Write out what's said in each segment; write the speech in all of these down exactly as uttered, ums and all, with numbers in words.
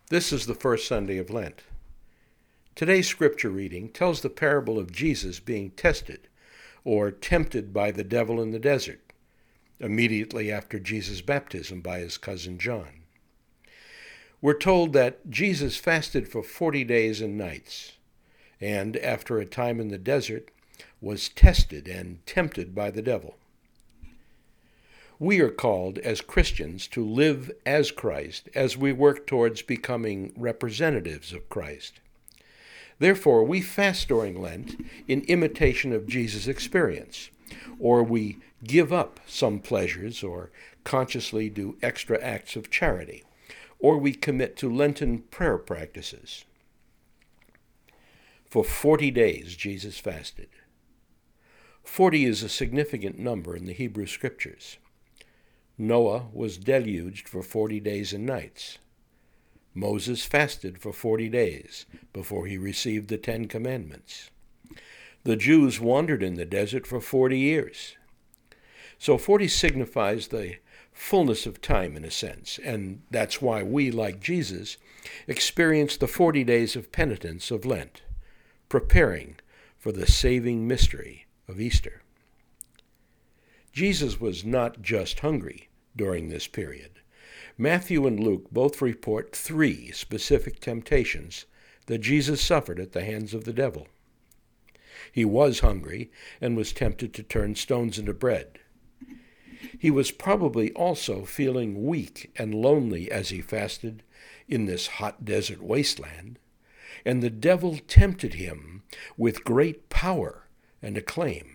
This is the first Sunday of Lent. Today's scripture reading tells the parable of Jesus being tested or tempted by the devil in the desert, immediately after Jesus' baptism by his cousin John. We're told that Jesus fasted for forty days and nights, and after a time in the desert was tested and tempted by the devil. We are called as Christians to live as Christ as we work towards becoming representatives of Christ. Therefore, we fast during Lent in imitation of Jesus' experience, or we give up some pleasures or consciously do extra acts of charity, or we commit to Lenten prayer practices. For forty days, Jesus fasted. Forty is a significant number in the Hebrew Scriptures. Noah was deluged for forty days and nights. Moses fasted for forty days before he received the Ten Commandments. The Jews wandered in the desert for forty years. So forty signifies the fullness of time in a sense, and that's why we, like Jesus, experience the forty days of penitence of Lent, preparing for the saving mystery of Easter. Jesus was not just hungry during this period. Matthew and Luke both report three specific temptations that Jesus suffered at the hands of the devil. He was hungry and was tempted to turn stones into bread. He was probably also feeling weak and lonely as he fasted in this hot desert wasteland, and the devil tempted him with great power and acclaim.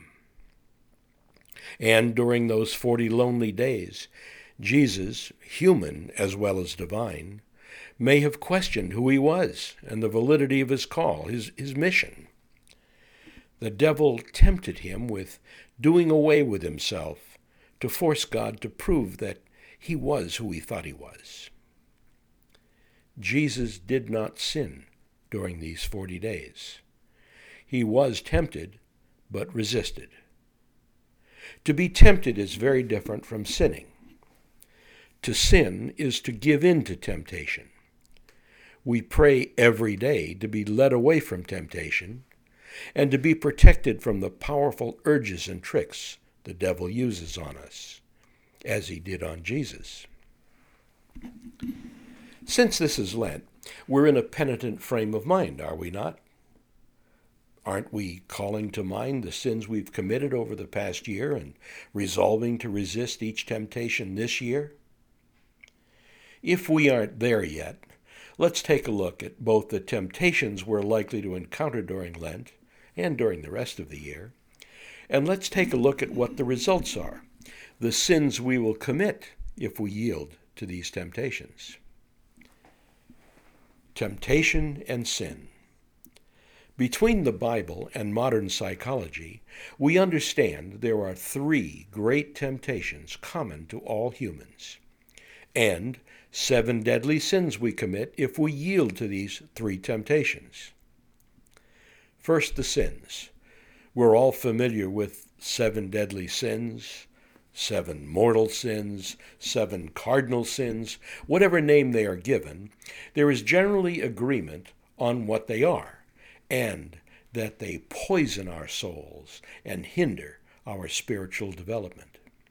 And during those forty lonely days, Jesus, human as well as divine, may have questioned who he was and the validity of his call, his, his mission. The devil tempted him with doing away with himself to force God to prove that he was who he thought he was. Jesus did not sin during these forty days. He was tempted, but resisted. To be tempted is very different from sinning. To sin is to give in to temptation. We pray every day to be led away from temptation and to be protected from the powerful urges and tricks the devil uses on us, as he did on Jesus. Since this is Lent, we're in a penitent frame of mind, are we not? Aren't we calling to mind the sins we've committed over the past year and resolving to resist each temptation this year? If we aren't there yet, let's take a look at both the temptations we're likely to encounter during Lent and during the rest of the year, and let's take a look at what the results are, the sins we will commit if we yield to these temptations. Temptation and sin. Between the Bible and modern psychology, we understand there are three great temptations common to all humans, and seven deadly sins we commit if we yield to these three temptations. First, the sins. We're all familiar with seven deadly sins, seven mortal sins, seven cardinal sins, whatever name they are given. There is generally agreement on what they are, and that they poison our souls and hinder our spiritual development.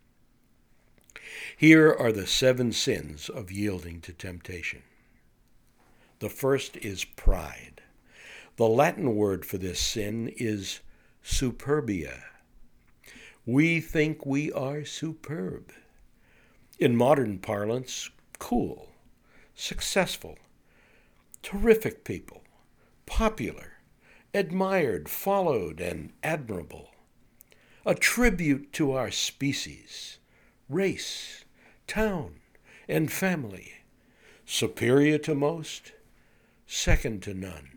Here are the seven sins of yielding to temptation. The first is pride. The Latin word for this sin is superbia. We think we are superb. In modern parlance, cool, successful, terrific people, popular, admired, followed, and admirable. A tribute to our species, race, town, and family. Superior to most, second to none.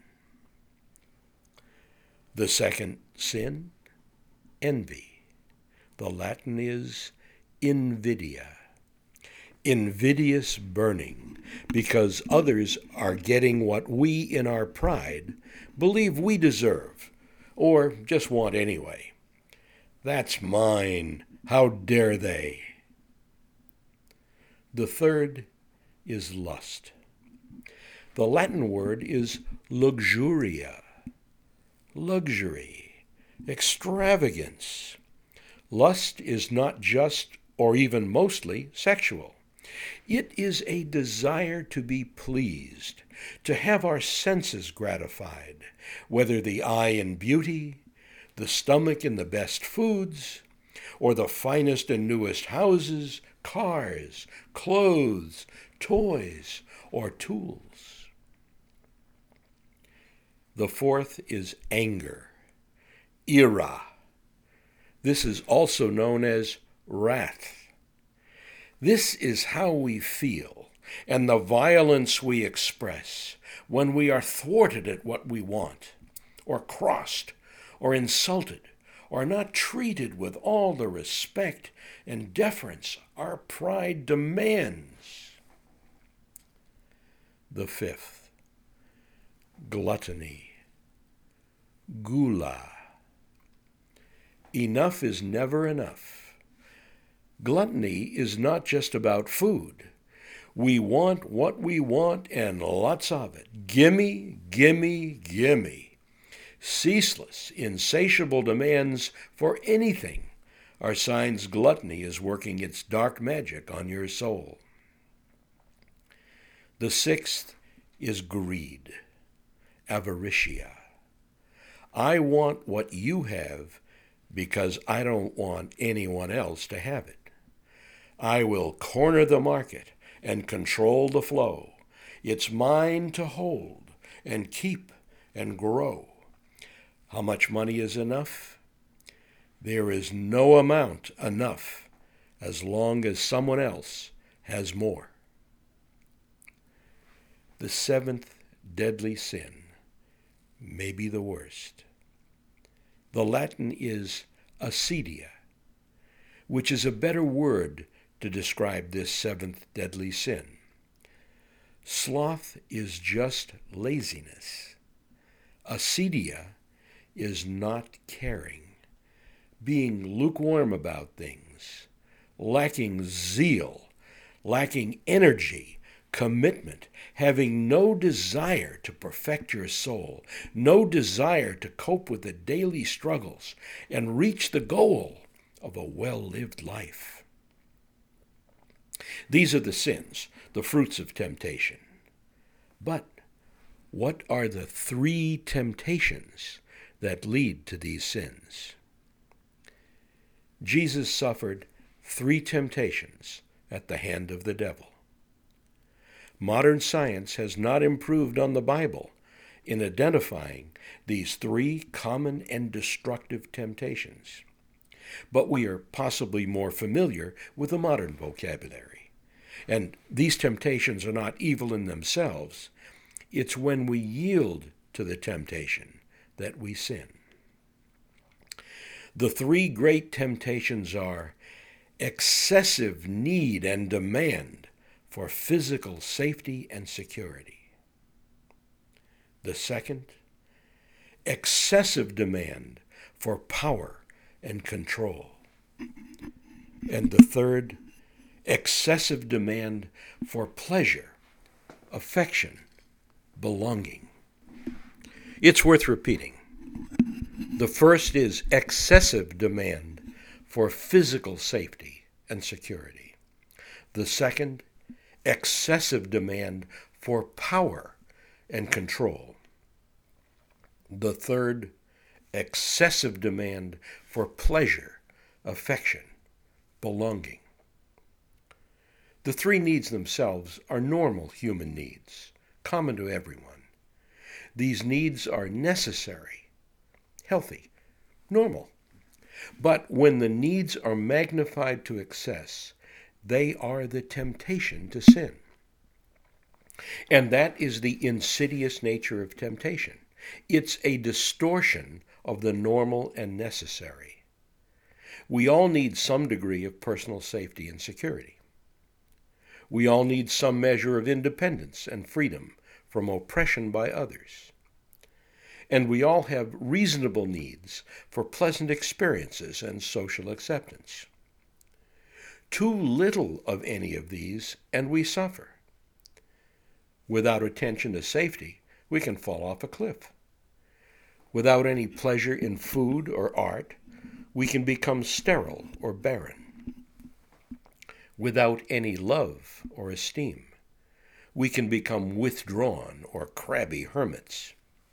The second sin, envy. The Latin is invidia. Invidious burning, because others are getting what we in our pride believe we deserve, or just want anyway. That's mine. How dare they? The third is lust. The Latin word is luxuria, luxury, extravagance. Lust is not just or even mostly sexual. It is a desire to be pleased, to have our senses gratified, whether the eye in beauty, the stomach in the best foods, or the finest and newest houses, cars, clothes, toys, or tools. The fourth is anger, ira. This is also known as wrath. This is how we feel and the violence we express when we are thwarted at what we want, or crossed, or insulted, or not treated with all the respect and deference our pride demands. The fifth, gluttony, gula. Enough is never enough. Gluttony is not just about food. We want what we want and lots of it. Gimme, gimme, gimme. Ceaseless, insatiable demands for anything are signs gluttony is working its dark magic on your soul. The sixth is greed, avaritia. I want what you have because I don't want anyone else to have it. I will corner the market and control the flow. It's mine to hold and keep and grow. How much money is enough? There is no amount enough as long as someone else has more. The seventh deadly sin, maybe the worst. The Latin is acedia, which is a better word to describe this seventh deadly sin. Sloth is just laziness. Acedia is not caring, being lukewarm about things, lacking zeal, lacking energy, commitment, having no desire to perfect your soul, no desire to cope with the daily struggles and reach the goal of a well-lived life. These are the sins, the fruits of temptation. But what are the three temptations that lead to these sins? Jesus suffered three temptations at the hand of the devil. Modern science has not improved on the Bible in identifying these three common and destructive temptations, but we are possibly more familiar with the modern vocabulary. And these temptations are not evil in themselves. It's when we yield to the temptation that we sin. The three great temptations are excessive need and demand for physical safety and security. The second, excessive demand for power and control. And the third, excessive demand for pleasure, affection, belonging. It's worth repeating. The first is excessive demand for physical safety and security. The second, excessive demand for power and control. The third, excessive demand for pleasure, affection, belonging. The three needs themselves are normal human needs, common to everyone. These needs are necessary, healthy, normal. But when the needs are magnified to excess, they are the temptation to sin. And that is the insidious nature of temptation. It's a distortion of the normal and necessary. We all need some degree of personal safety and security. We all need some measure of independence and freedom from oppression by others. And we all have reasonable needs for pleasant experiences and social acceptance. Too little of any of these, and we suffer. Without attention to safety, we can fall off a cliff. Without any pleasure in food or art, we can become sterile or barren. Without any love or esteem, we can become withdrawn or crabby hermits.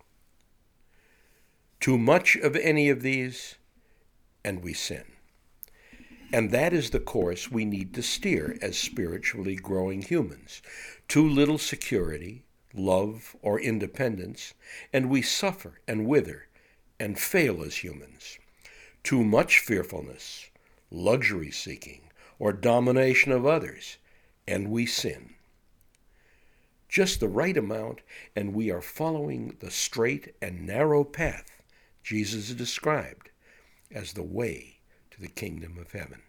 Too much of any of these, and we sin. And that is the course we need to steer as spiritually growing humans. Too little security, love, or independence, and we suffer and wither and fail as humans. Too much fearfulness, luxury-seeking, or domination of others, and we sin. Just the right amount, and we are following the straight and narrow path Jesus described as the way to the kingdom of heaven.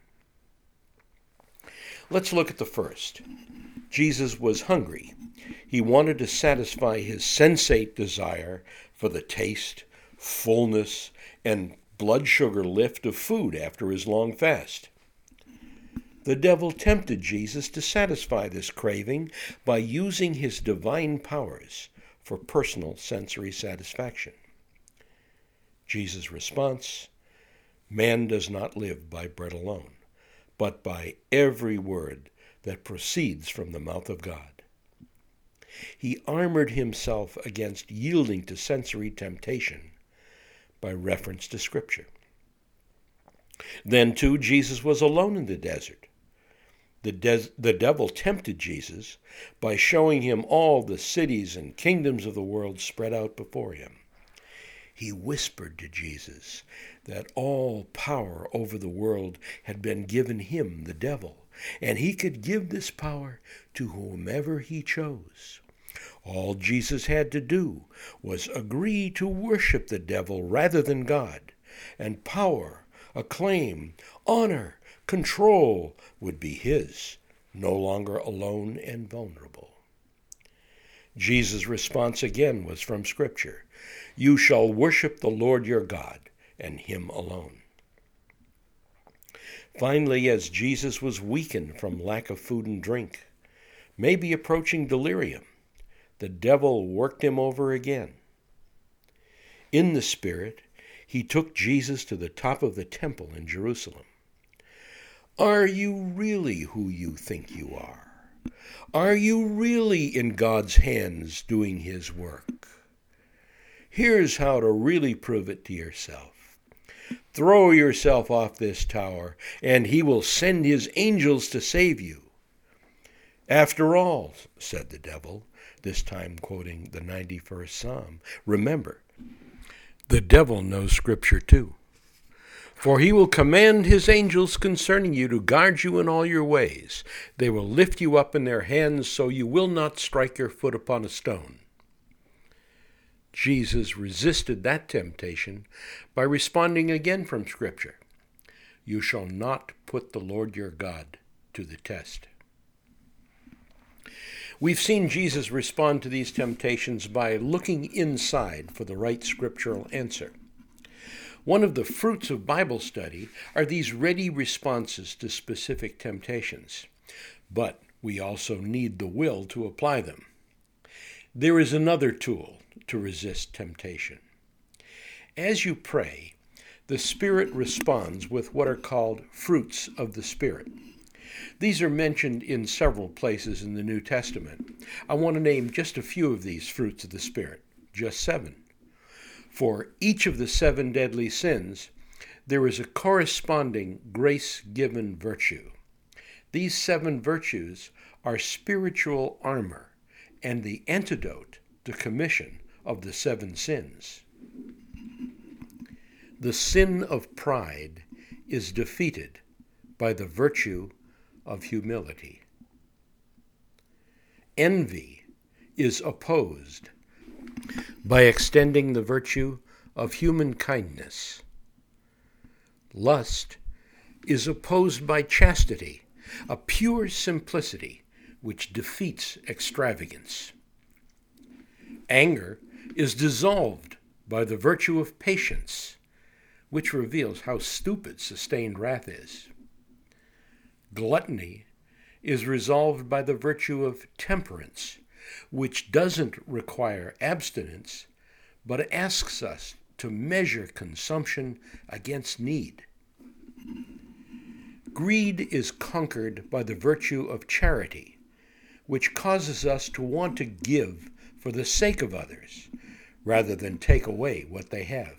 Let's look at the first. Jesus was hungry. He wanted to satisfy his sensate desire for the taste, fullness, and blood sugar lift of food after his long fast. The devil tempted Jesus to satisfy this craving by using his divine powers for personal sensory satisfaction. Jesus' response, "Man does not live by bread alone, but by every word that proceeds from the mouth of God." He armored himself against yielding to sensory temptation by reference to Scripture. Then, too, Jesus was alone in the desert. The, de- the devil tempted Jesus by showing him all the cities and kingdoms of the world spread out before him. He whispered to Jesus that all power over the world had been given him, the devil, and he could give this power to whomever he chose. All Jesus had to do was agree to worship the devil rather than God, and power, acclaim, honor, control would be his, no longer alone and vulnerable. Jesus' response again was from Scripture. "You shall worship the Lord your God, and him alone." Finally, as Jesus was weakened from lack of food and drink, maybe approaching delirium, the devil worked him over again. In the Spirit, he took Jesus to the top of the temple in Jerusalem. "Are you really who you think you are? Are you really in God's hands doing his work? Here's how to really prove it to yourself. Throw yourself off this tower, and he will send his angels to save you." "After all," said the devil, this time quoting the ninety-first Psalm, remember, the devil knows Scripture too. "For he will command his angels concerning you to guard you in all your ways. They will lift you up in their hands so you will not strike your foot upon a stone." Jesus resisted that temptation by responding again from Scripture, "You shall not put the Lord your God to the test." We've seen Jesus respond to these temptations by looking inside for the right scriptural answer. One of the fruits of Bible study are these ready responses to specific temptations, but we also need the will to apply them. There is another tool to resist temptation. As you pray, the Spirit responds with what are called fruits of the Spirit. These are mentioned in several places in the New Testament. I want to name just a few of these fruits of the Spirit, just seven. For each of the seven deadly sins, there is a corresponding grace-given virtue. These seven virtues are spiritual armor and the antidote to commission of the seven sins. The sin of pride is defeated by the virtue of humility. Envy is opposed by extending the virtue of human kindness. Lust is opposed by chastity, a pure simplicity which defeats extravagance. Anger is dissolved by the virtue of patience, which reveals how stupid sustained wrath is. Gluttony is resolved by the virtue of temperance, which doesn't require abstinence, but asks us to measure consumption against need. Greed is conquered by the virtue of charity, which causes us to want to give for the sake of others, rather than take away what they have.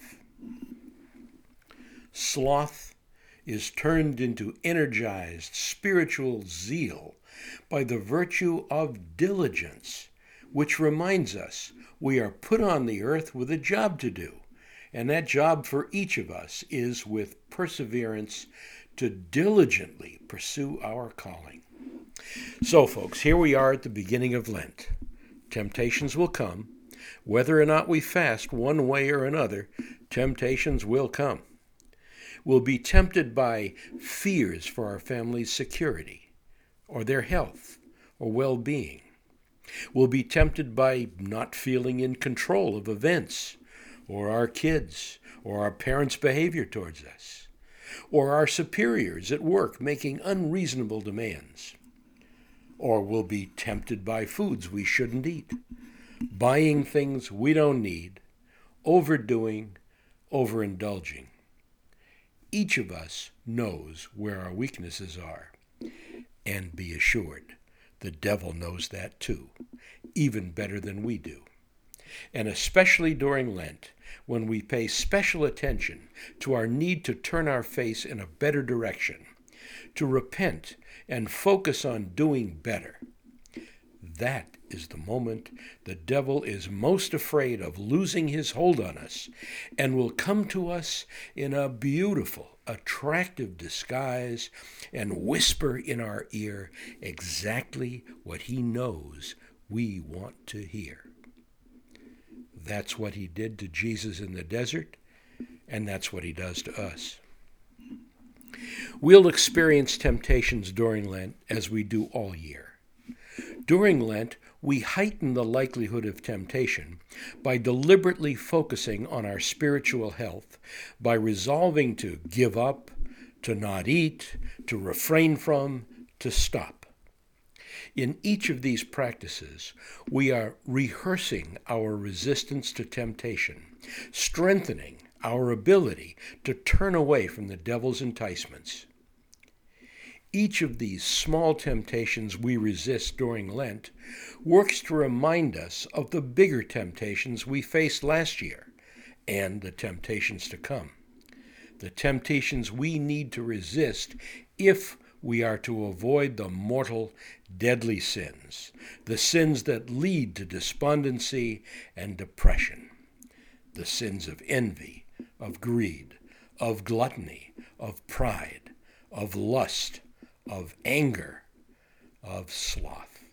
Sloth is turned into energized spiritual zeal by the virtue of diligence, which reminds us we are put on the earth with a job to do, and that job for each of us is, with perseverance, to diligently pursue our calling. So, folks, here we are at the beginning of Lent. Temptations will come. Whether or not we fast one way or another, temptations will come. We'll be tempted by fears for our family's security, or their health, or well-being. We'll be tempted by not feeling in control of events, or our kids, or our parents' behavior towards us, or our superiors at work making unreasonable demands. Or we'll be tempted by foods we shouldn't eat, buying things we don't need, overdoing, overindulging. Each of us knows where our weaknesses are, and be assured, the devil knows that too, even better than we do. And especially during Lent, when we pay special attention to our need to turn our face in a better direction, to repent and focus on doing better. That is the moment the devil is most afraid of losing his hold on us and will come to us in a beautiful, attractive disguise and whisper in our ear exactly what he knows we want to hear. That's what he did to Jesus in the desert, and that's what he does to us. We'll experience temptations during Lent as we do all year. During Lent, we heighten the likelihood of temptation by deliberately focusing on our spiritual health, by resolving to give up, to not eat, to refrain from, to stop. In each of these practices, we are rehearsing our resistance to temptation, strengthening our ability to turn away from the devil's enticements. Each of these small temptations we resist during Lent works to remind us of the bigger temptations we faced last year and the temptations to come. The temptations we need to resist if we are to avoid the mortal, deadly sins, the sins that lead to despondency and depression, the sins of envy, of greed, of gluttony, of pride, of lust, of anger, of sloth.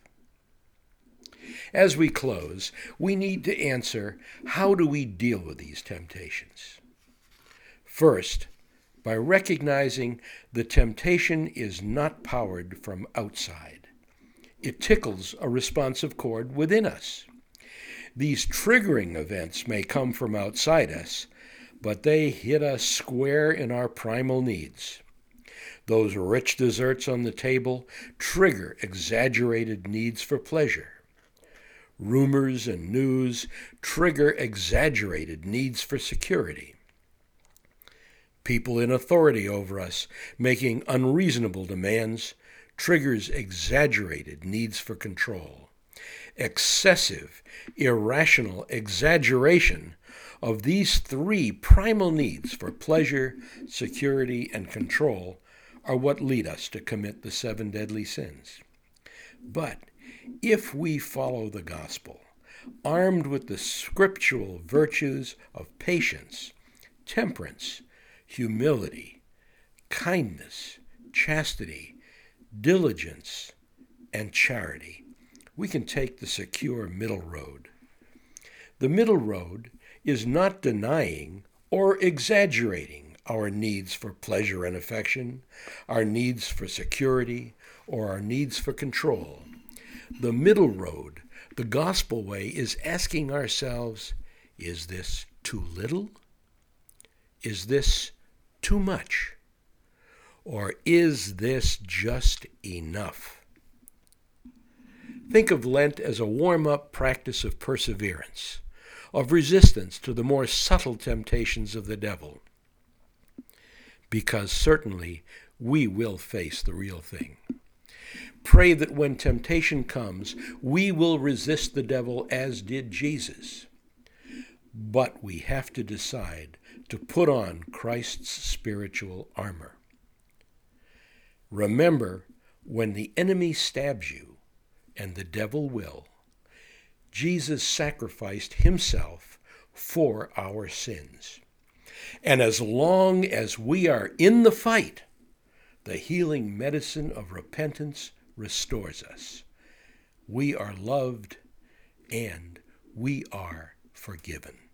As we close, we need to answer, how do we deal with these temptations? First, by recognizing the temptation is not powered from outside. It tickles a responsive chord within us. These triggering events may come from outside us, but they hit us square in our primal needs. Those rich desserts on the table trigger exaggerated needs for pleasure. Rumors and news trigger exaggerated needs for security. People in authority over us making unreasonable demands triggers exaggerated needs for control. Excessive, irrational exaggeration of these three primal needs for pleasure, security, and control are what lead us to commit the seven deadly sins. But if we follow the gospel, armed with the scriptural virtues of patience, temperance, humility, kindness, chastity, diligence, and charity, we can take the secure middle road. The middle road is not denying or exaggerating our needs for pleasure and affection, our needs for security, or our needs for control. The middle road, the gospel way, is asking ourselves, is this too little? Is this too much? Or is this just enough? Think of Lent as a warm-up practice of perseverance, of resistance to the more subtle temptations of the devil, because certainly we will face the real thing. Pray that when temptation comes, we will resist the devil as did Jesus. But we have to decide to put on Christ's spiritual armor. Remember, when the enemy stabs you, and the devil will, Jesus sacrificed himself for our sins. And as long as we are in the fight, the healing medicine of repentance restores us. We are loved and we are forgiven.